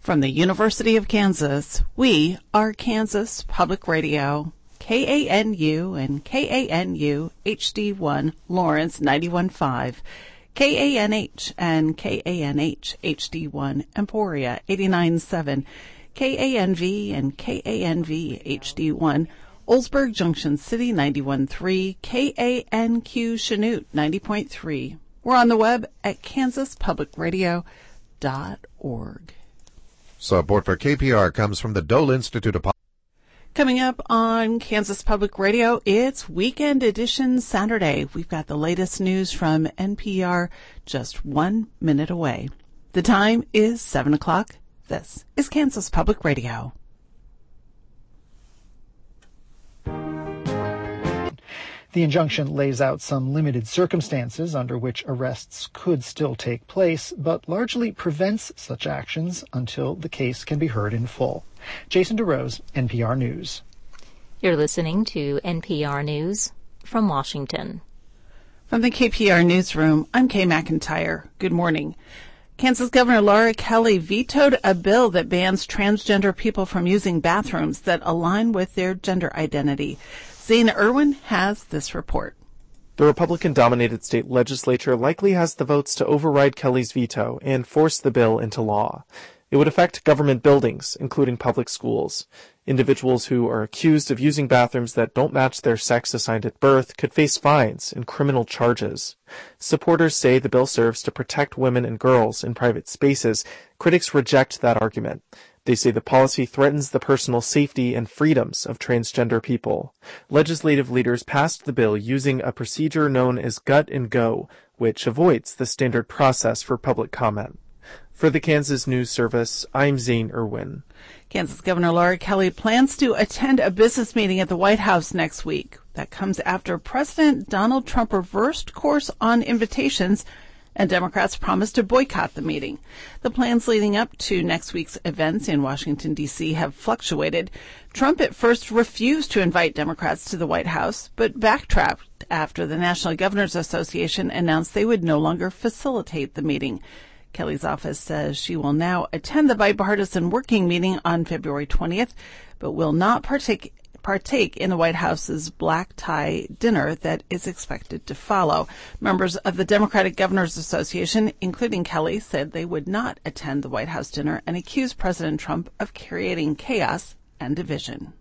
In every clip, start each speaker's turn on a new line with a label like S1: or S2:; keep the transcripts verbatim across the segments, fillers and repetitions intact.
S1: From the University of Kansas, we are Kansas Public Radio, K A N U and K A N U H D one, Lawrence ninety-one point five, K A N H and K A N H H D one, Emporia eighty-nine point seven, K A N V and K A N V H D one, Oldsburg Junction City ninety-one point three, K A N Q Chanute ninety point three. We're on the web at kansas public radio dot org.
S2: Support for K P R comes from the Dole Institute of Politics.
S1: Coming up on Kansas Public Radio, it's Weekend Edition Saturday. We've got the latest news from N P R just one minute away. The time is seven o'clock. This is Kansas Public Radio.
S3: The injunction lays out some limited circumstances under which arrests could still take place, but largely prevents such actions until the case can be heard in full. Jason DeRose, N P R News.
S4: You're listening to N P R News from Washington.
S1: From the K P R Newsroom, I'm Kay McIntyre. Good morning. Kansas Governor Laura Kelly vetoed a bill that bans transgender people from using bathrooms that align with their gender identity. Zane Irwin has this report.
S5: The Republican-dominated state legislature likely has the votes to override Kelly's veto and force the bill into law. It would affect government buildings, including public schools. Individuals who are accused of using bathrooms that don't match their sex assigned at birth could face fines and criminal charges. Supporters say the bill serves to protect women and girls in private spaces. Critics reject that argument. They say the policy threatens the personal safety and freedoms of transgender people. Legislative leaders passed the bill using a procedure known as gut and go, which avoids the standard process for public comment. For the Kansas News Service, I'm Zane Irwin.
S1: Kansas Governor Laura Kelly plans to attend a business meeting at the White House next week. That comes after President Donald Trump reversed course on invitations and Democrats promised to boycott the meeting. The plans leading up to next week's events in Washington, D C have fluctuated. Trump at first refused to invite Democrats to the White House, but backtracked after the National Governors Association announced they would no longer facilitate the meeting. Kelly's office says she will now attend the bipartisan working meeting on February twentieth, but will not partake partake in the White House's black tie dinner that is expected to follow. Members of the Democratic Governors Association, including Kelly, said they would not attend the White House dinner and accused President Trump of creating chaos and division.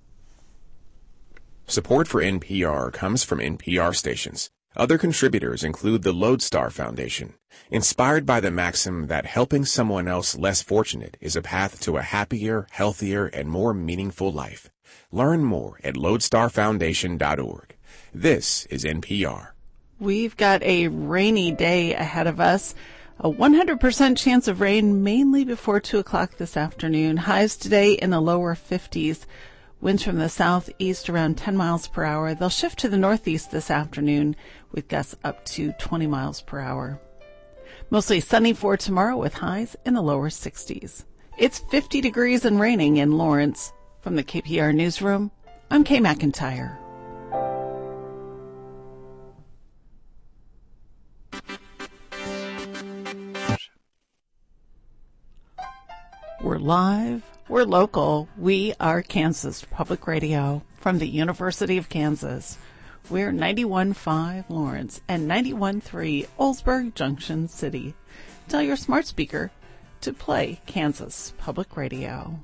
S6: Support for N P R comes from N P R stations. Other contributors include the Lodestar Foundation, inspired by the maxim that helping someone else less fortunate is a path to a happier, healthier, and more meaningful life. Learn more at lodestar foundation dot org. This is N P R.
S1: We've got a rainy day ahead of us. A one hundred percent chance of rain mainly before two o'clock this afternoon. Highs today in the lower fifties. Winds from the southeast around ten miles per hour. They'll shift to the northeast this afternoon with gusts up to twenty miles per hour. Mostly sunny for tomorrow with highs in the lower sixties. It's fifty degrees and raining in Lawrence. From the K P R Newsroom, I'm Kay McIntyre. We're live, we're local, we are Kansas Public Radio from the University of Kansas. We're ninety-one point five Lawrence and ninety-one point three Oldsburg Junction City. Tell your smart speaker to play Kansas Public Radio.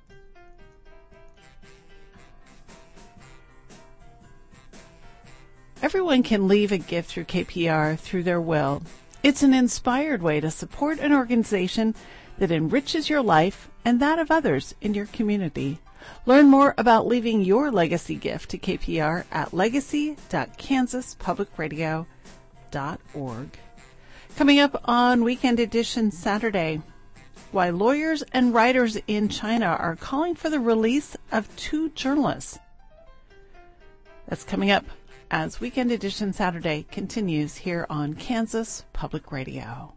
S1: Everyone can leave a gift through K P R through their will. It's an inspired way to support an organization that enriches your life and that of others in your community. Learn more about leaving your legacy gift to K P R at legacy dot kansas public radio dot org. Coming up on Weekend Edition Saturday, why lawyers and writers in China are calling for the release of two journalists. That's coming up as Weekend Edition Saturday continues here on Kansas Public Radio.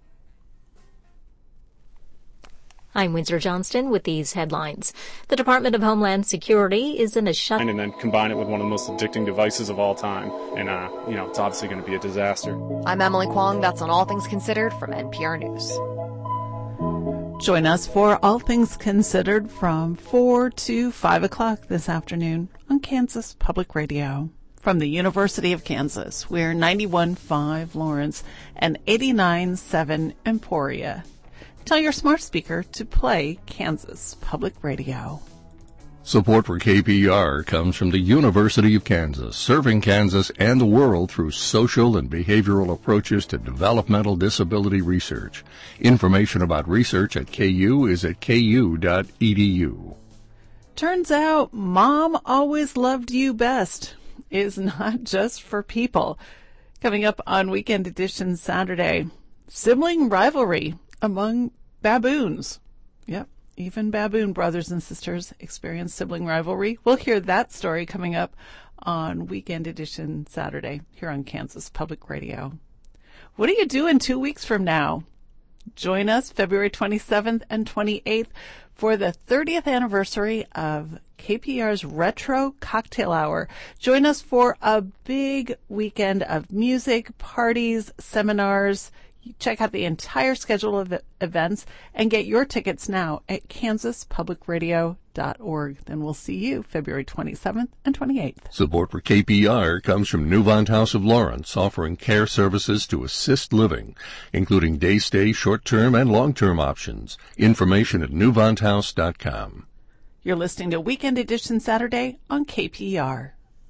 S4: I'm Windsor Johnston with these headlines. The Department of Homeland Security is in a shut...
S7: And then combine it with one of the most addicting devices of all time. And, uh, you know, it's obviously going to be a disaster.
S8: I'm Emily Kwong. That's on All Things Considered from N P R News.
S1: Join us for All Things Considered from four to five o'clock this afternoon on Kansas Public Radio. From the University of Kansas, we're ninety-one point five Lawrence and eighty-nine point seven Emporia. Tell your smart speaker to play Kansas Public Radio.
S8: Support for K P R comes from the University of Kansas, serving Kansas and the world through social and behavioral approaches to developmental disability research. Information about research at K U is at k u dot e d u.
S1: Turns out Mom Always Loved You Best is not just for people. Coming up on Weekend Edition Saturday, sibling rivalry among baboons. Yep. Even baboon brothers and sisters experience sibling rivalry. We'll hear that story coming up on Weekend Edition Saturday here on Kansas Public Radio. What are you doing two weeks from now? Join us February twenty-seventh and twenty-eighth for the thirtieth anniversary of K P R's Retro Cocktail Hour. Join us for a big weekend of music, parties, seminars. Check out the entire schedule of events and get your tickets now at kansas public radio dot org. Then we'll see you February twenty-seventh and twenty-eighth.
S8: Support for K P R comes from Newvant House of Lawrence, offering care services to assist living, including day stay, short-term, and long-term options. Information at newvant house dot com.
S1: You're listening to Weekend Edition Saturday on K P R.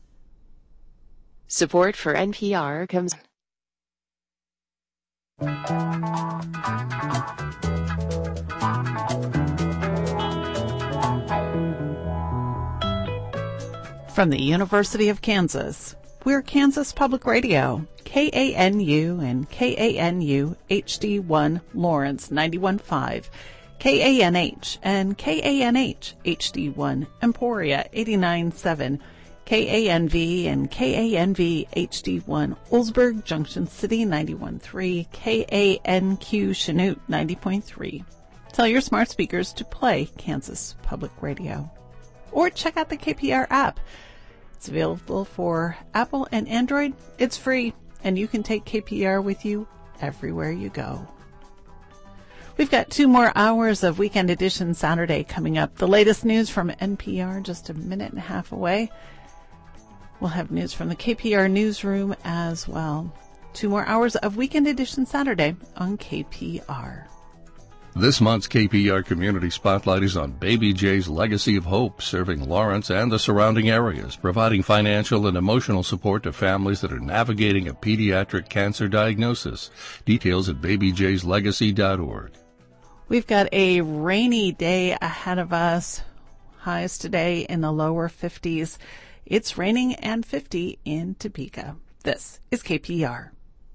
S9: Support for N P R comes
S1: from the University of Kansas, we're Kansas Public Radio, K A N U and K A N U H D one Lawrence ninety-one point five, K A N H and K A N H H D one Emporia eighty-nine point seven, K A N V and K A N V H D one Oldsburg, Junction City ninety-one point three, K A N Q Chanute ninety point three. Tell your smart speakers to play Kansas Public Radio. Or check out the K P R app. It's available for Apple and Android. It's free, and you can take K P R with you everywhere you go. We've got two more hours of Weekend Edition Saturday coming up. The latest news from N P R just a minute and a half away. We'll have news from the K P R newsroom as well. Two more hours of Weekend Edition Saturday on K P R.
S8: This month's K P R Community Spotlight is on Baby J's Legacy of Hope, serving Lawrence and the surrounding areas, providing financial and emotional support to families that are navigating a pediatric cancer diagnosis. Details at baby jays legacy dot org.
S1: We've got a rainy day ahead of us. Highs today in the lower fifties. It's raining and fifty in Topeka. This is K P R.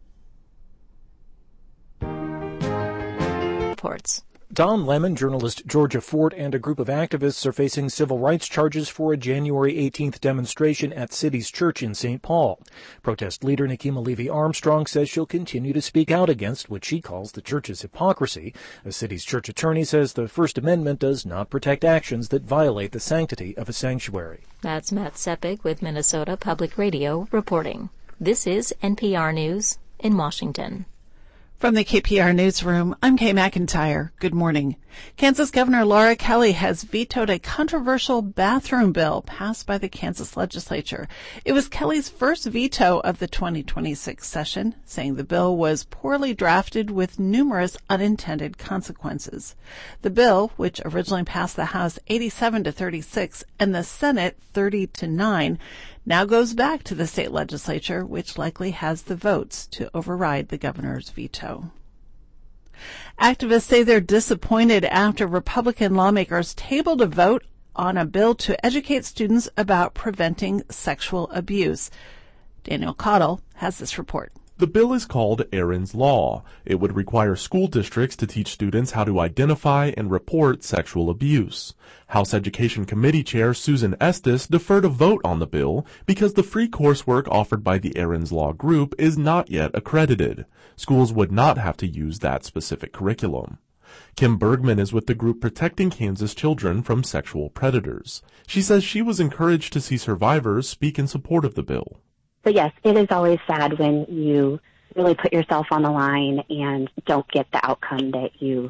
S4: Reports.
S10: Don Lemon, journalist Georgia Ford, and a group of activists are facing civil rights charges for a January eighteenth demonstration at City's Church in Saint Paul. Protest leader Nikema Levy-Armstrong says she'll continue to speak out against what she calls the church's hypocrisy. A City's Church attorney says the First Amendment does not protect actions that violate the sanctity of a sanctuary.
S4: That's Matt Sepik with Minnesota Public Radio reporting. This is N P R News in Washington.
S1: From the K P R Newsroom, I'm Kay McIntyre. Good morning. Kansas Governor Laura Kelly has vetoed a controversial bathroom bill passed by the Kansas legislature. It was Kelly's first veto of the twenty twenty-six session, saying the bill was poorly drafted with numerous unintended consequences. The bill, which originally passed the House eighty-seven to thirty-six and the Senate thirty to nine, now goes back to the state legislature, which likely has the votes to override the governor's veto. Activists say they're disappointed after Republican lawmakers tabled a vote on a bill to educate students about preventing sexual abuse. Daniel Cottle has this report.
S11: The bill is called Aaron's Law. It would require school districts to teach students how to identify and report sexual abuse. House Education Committee Chair Susan Estes deferred a vote on the bill because the free coursework offered by the Aaron's Law group is not yet accredited. Schools would not have to use that specific curriculum. Kim Bergman is with the group Protecting Kansas Children from Sexual Predators. She says she was encouraged to see survivors speak in support of the bill.
S12: But yes, it is always sad when you really put yourself on the line and don't get the outcome that you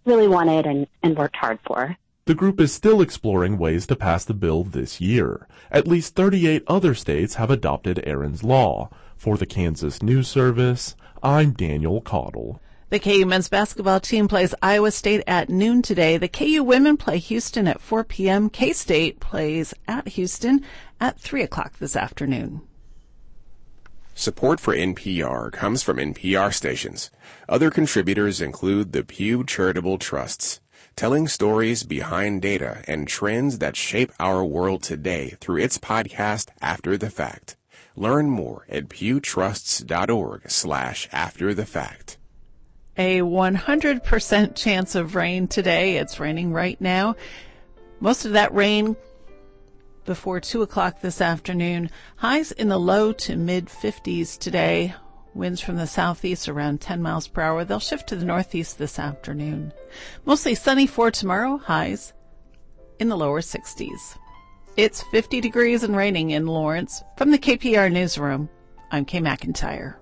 S12: really wanted and, and worked hard for.
S11: The group is still exploring ways to pass the bill this year. At least thirty-eight other states have adopted Aaron's Law. For the Kansas News Service, I'm Daniel Caudle.
S1: The K U men's basketball team plays Iowa State at noon today. The K U women play Houston at four p.m. K-State plays at Houston at three o'clock this afternoon.
S6: Support for N P R comes from N P R stations. Other contributors include the Pew Charitable Trusts, telling stories behind data and trends that shape our world today through its podcast, After the Fact. Learn more at pewtrusts.org slash after the fact.
S1: A one hundred percent chance of rain today. It's raining right now. Most of that rain before two o'clock this afternoon. Highs in the low to mid fifties today. Winds from the southeast around ten miles per hour. They'll shift to the northeast this afternoon. Mostly sunny for tomorrow. Highs in the lower sixties. It's fifty degrees and raining in Lawrence. From the K P R Newsroom, I'm Kay McIntyre.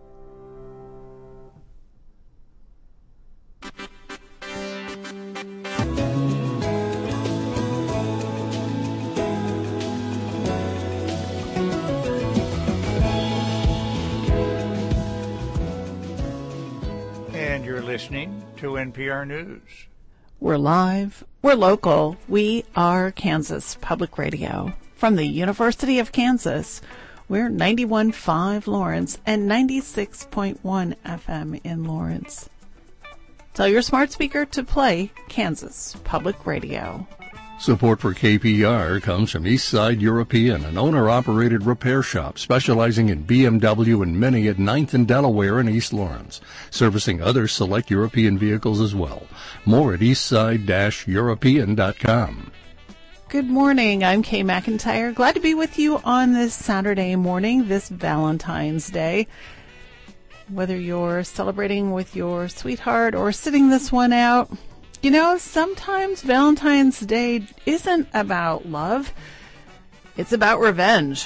S13: And you're listening to N P R News.
S1: We're live. We're local. We are Kansas Public Radio. From the University of Kansas, we're ninety-one point five Lawrence and ninety-six point one F M in Lawrence. Tell your smart speaker to play Kansas Public Radio.
S8: Support for K P R comes from Eastside European, an owner-operated repair shop specializing in B M W and Mini at ninth and Delaware in East Lawrence, servicing other select European vehicles as well. More at eastside dash european dot com.
S1: Good morning. I'm Kay McIntyre. Glad to be with you on this Saturday morning, this Valentine's Day. Whether you're celebrating with your sweetheart or sitting this one out, you know, sometimes Valentine's Day isn't about love. It's about revenge.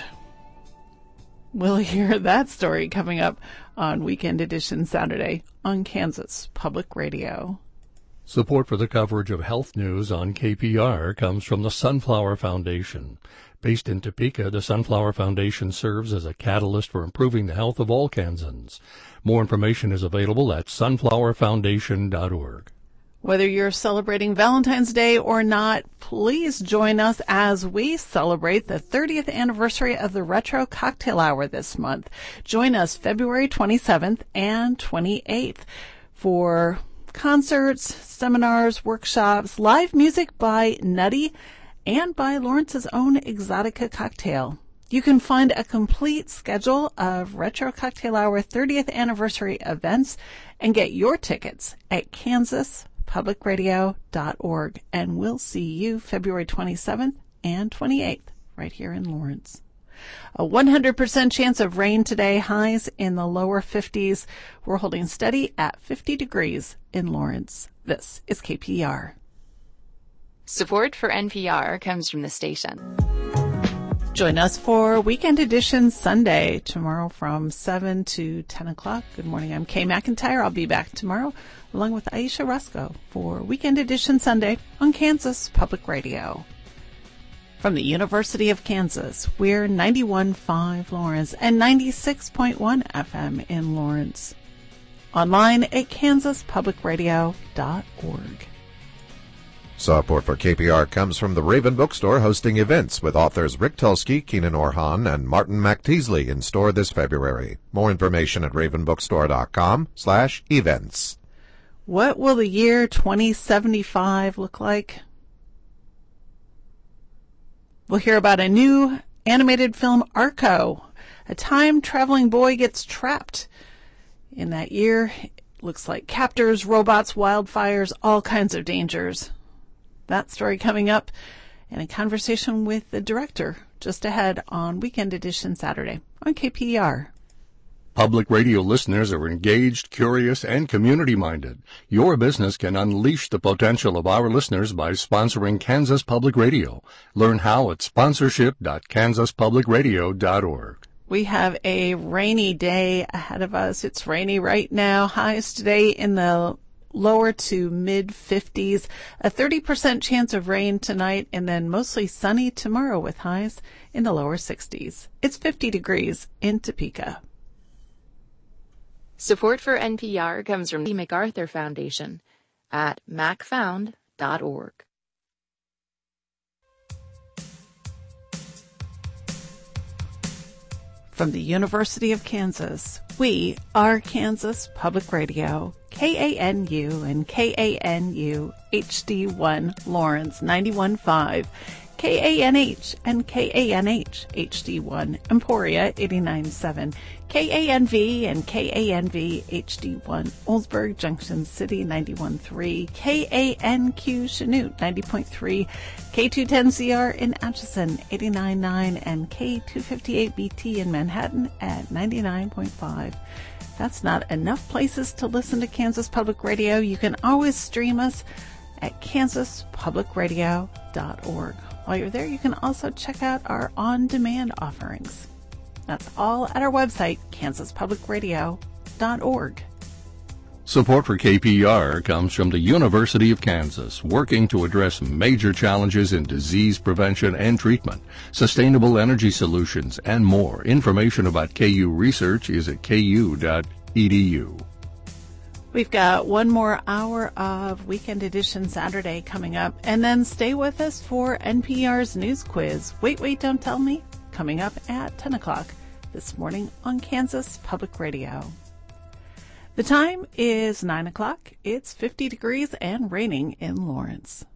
S1: We'll hear that story coming up on Weekend Edition Saturday on Kansas Public Radio.
S8: Support for the coverage of health news on K P R comes from the Sunflower Foundation. Based in Topeka, the Sunflower Foundation serves as a catalyst for improving the health of all Kansans. More information is available at sunflower foundation dot org.
S1: Whether you're celebrating Valentine's Day or not, please join us as we celebrate the thirtieth anniversary of the Retro Cocktail Hour this month. Join us February twenty-seventh and twenty-eighth for concerts, seminars, workshops, live music by Nutty, and by Lawrence's own Exotica Cocktail. You can find a complete schedule of Retro Cocktail Hour thirtieth anniversary events and get your tickets at kansas public radio dot org. And we'll see you February twenty-seventh and twenty-eighth right here in Lawrence. A one hundred percent chance of rain today, highs in the lower fifties. We're holding steady at fifty degrees in Lawrence. This is K P R.
S14: Support for N P R comes from the station.
S1: Join us for Weekend Edition Sunday, tomorrow from seven to ten o'clock. Good morning, I'm Kay McIntyre. I'll be back tomorrow along with Aisha Rusko for Weekend Edition Sunday on Kansas Public Radio. From the University of Kansas, we're ninety-one point five Lawrence and ninety-six point one F M in Lawrence. Online at kansas public radio dot org.
S2: Support for K P R comes from the Raven Bookstore, hosting events with authors Rick Tulsky, Keenan Orhan, and Martin McTeasley in store this February. More information at raven bookstore dot com slash events.
S1: What will the year twenty seventy-five look like? We'll hear about a new animated film, Arco. A time-traveling boy gets trapped. In that year, it looks like captors, robots, wildfires, all kinds of dangers. That story coming up, and a conversation with the director just ahead on Weekend Edition Saturday on K P R.
S8: Public radio listeners are engaged, curious, and community-minded. Your business can unleash the potential of our listeners by sponsoring Kansas Public Radio. Learn how at sponsorship dot kansas public radio dot org.
S1: We have a rainy day ahead of us. It's rainy right now. Highs today in the lower to mid fifties, a thirty percent chance of rain tonight, and then mostly sunny tomorrow with highs in the lower sixties. It's fifty degrees in Topeka.
S14: Support for N P R comes from the MacArthur Foundation at mac found dot org.
S1: From the University of Kansas, we are Kansas Public Radio, K A N U and K A N U H D one Lawrence ninety-one point five, K A N H and K A N H H D one Emporia eighty-nine point seven, K A N V and K A N V H D one Oldsburg Junction City ninety-one point three, K A N Q Chanute ninety point three, K two ten Z R in Atchison eighty-nine point nine, and K two fifty-eight B T in Manhattan at ninety-nine point five. That's not enough places to listen to Kansas Public Radio. You can always stream us at kansas public radio dot org. While you're there, you can also check out our on-demand offerings. That's all at our website, kansas public radio dot org.
S8: Support for K P R comes from the University of Kansas, working to address major challenges in disease prevention and treatment, sustainable energy solutions, and more. Information about K U research is at k u dot e d u.
S1: We've got one more hour of Weekend Edition Saturday coming up, and then stay with us for N P R's News Quiz. Wait, wait, don't tell me. Coming up at ten o'clock this morning on Kansas Public Radio. The time is nine o'clock. It's fifty degrees and raining in Lawrence.